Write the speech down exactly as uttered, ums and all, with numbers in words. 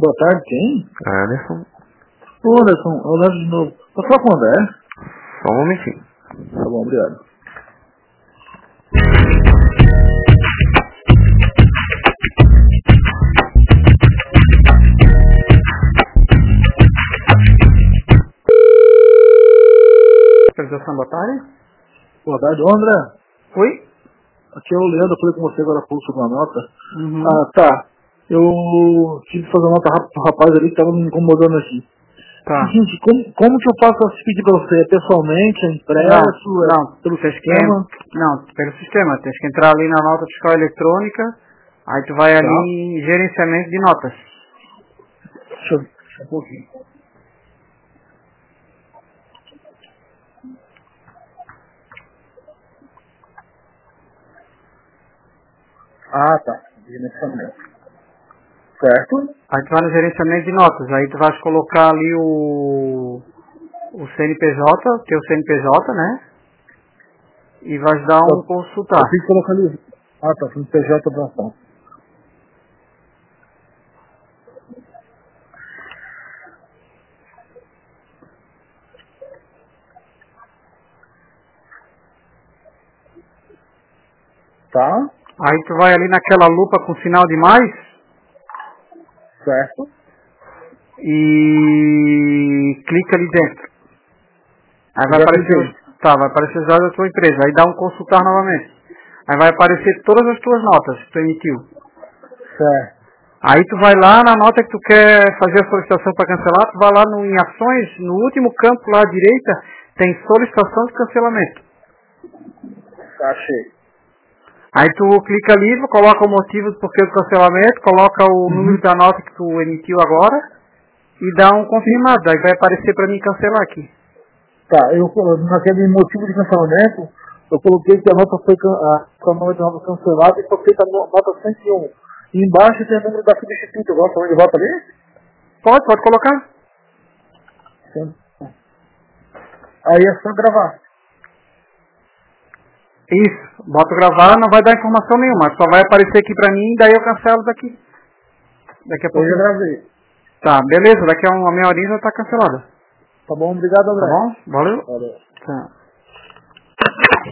Boa tarde, quem? Anderson. Ô, Anderson, eu levo de novo. Posso falar com o André? Só um momentinho. Tá bom, obrigado. Autorização, boa tarde. Boa tarde, ô André. Oi? Aqui é o Leandro, eu falei com você agora há pouco sobre uma nota. Uhum. Ah, tá. Eu tive que fazer uma nota rápida pro rapaz ali que tava me incomodando aqui. Tá. Seguinte, como, como que eu faço esse pedido pra você? É pessoalmente, é impresso, Não, é não. pelo Tens que, sistema? não, pelo sistema. Tens que entrar ali na nota fiscal eletrônica, aí tu vai Tá. ali em gerenciamento de notas. Deixa eu deixa um pouquinho. Ah, tá. Gerenciamento. Certo? Aí tu vai no gerenciamento de notas, aí tu vais colocar ali o, o C N P J, teu C N P J, né? E vais dar um Eu consultar. tenho que colocar ali. Ah, tá. Tem P J da ação. Tá? Aí tu vai ali naquela lupa com sinal de mais Certo? e clica ali dentro. Aí vai Já aparecer, cliquei. os- tá, vai aparecer os dados da tua empresa. Aí dá um consultar novamente. Aí vai aparecer todas as tuas notas que tu emitiu. Certo. Aí tu vai lá na nota que tu quer fazer a solicitação para cancelar, tu vai lá no, em ações, no último campo lá à direita, tem solicitação de cancelamento. Tá, achei. Aí tu clica ali, coloca o motivo do porquê do cancelamento, coloca o Uhum. número da nota que tu emitiu agora e dá um confirmado. Aí vai aparecer para mim cancelar aqui. Tá, eu naquele motivo de cancelamento, eu coloquei que a nota foi can- a, a nota nota cancelada e foi feita a no- nota cento e um. E embaixo tem o número da substituta. Eu gosto de volta ali? Pode, pode colocar. Sim. Aí é só gravar. Isso, bota gravar, não vai dar informação nenhuma, só vai aparecer aqui pra mim, daí eu cancelo daqui. Daqui a Eu pouco. já gravei. Tá, beleza, daqui a uma meia horinha já tá cancelada. Tá bom? Obrigado, Tá André. bom? Valeu. Valeu. Tá.